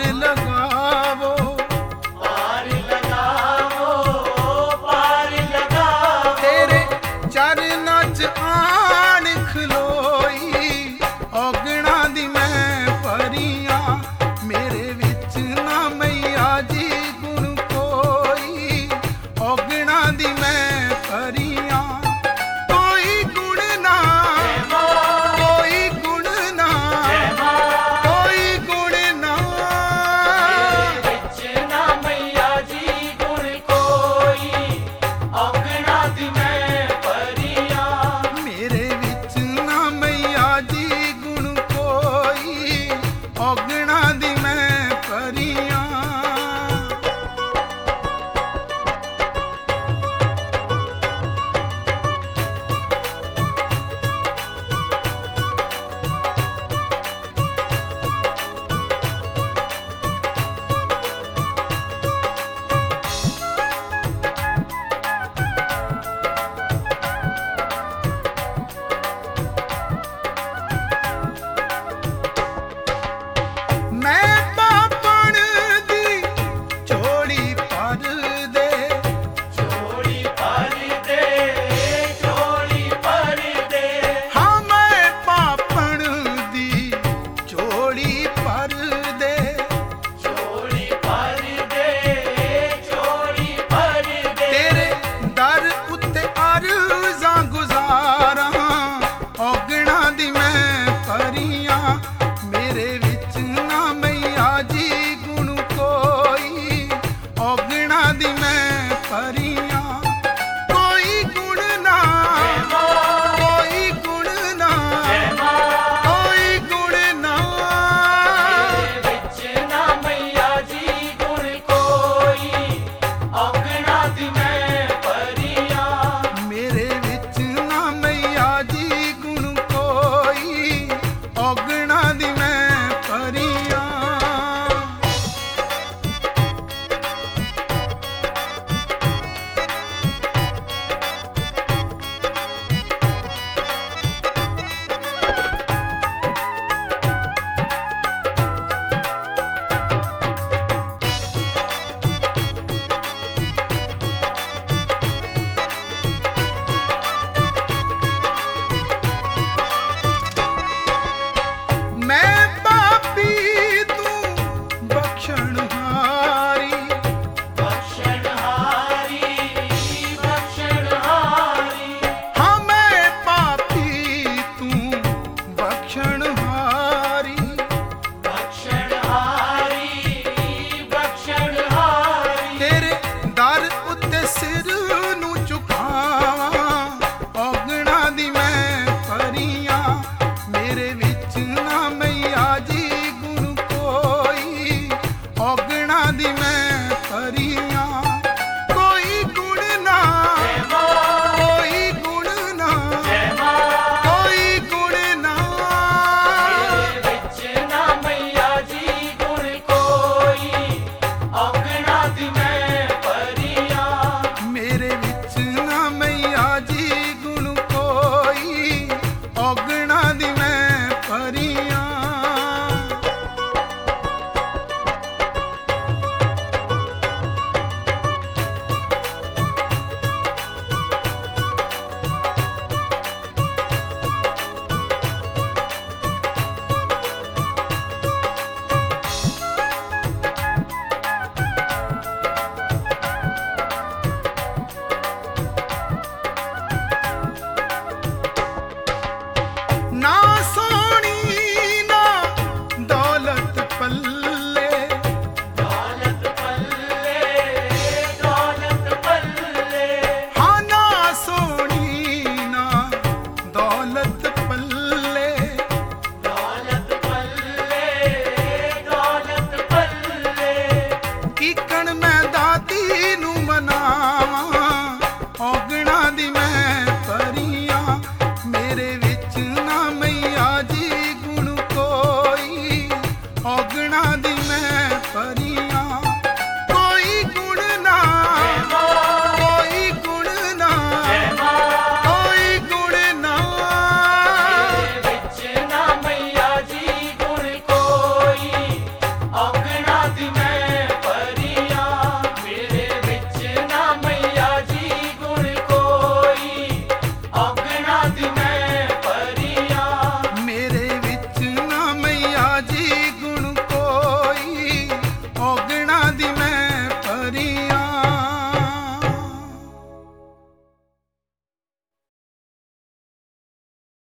लगावो, पार लगावो, पार लगावो। तेरे चरनां च आण खलोई, औगणा दी मैं परियां, मेरे विच ना मैया जी गुण कोई, औगणा दी मैं परियां। कोई गुण ना, कोई गुण ना, कोई गुण ना, विच ना मैया जी गुण कोई, औगणा दी मैं परियां। मेरे विच ना मैया जी गुण कोई, औगणा दी मैं परियां। मैं पापण दी झोली भर दे, झोली भर दे, झोली भर दे। हाँ मैं पापण दी झोली भर दे, झोली भर दे, झोली भर दे। तेरे दर उत्ते अरज़ां गुज़ारां, औगणा दी मैं परियां। मेरे विच ना मैया जी गुण कोई, औगणा दी मैं परियां। कोई गुण ना, कोई गुण ना, कोई गुण ना, विच ना मैया जी गुण कोई, औगणा दी मैं परियां। मेरे विच ना मैया जी गुण कोई, औगणा दी मैं परियां। मैं पापी तू बख्शण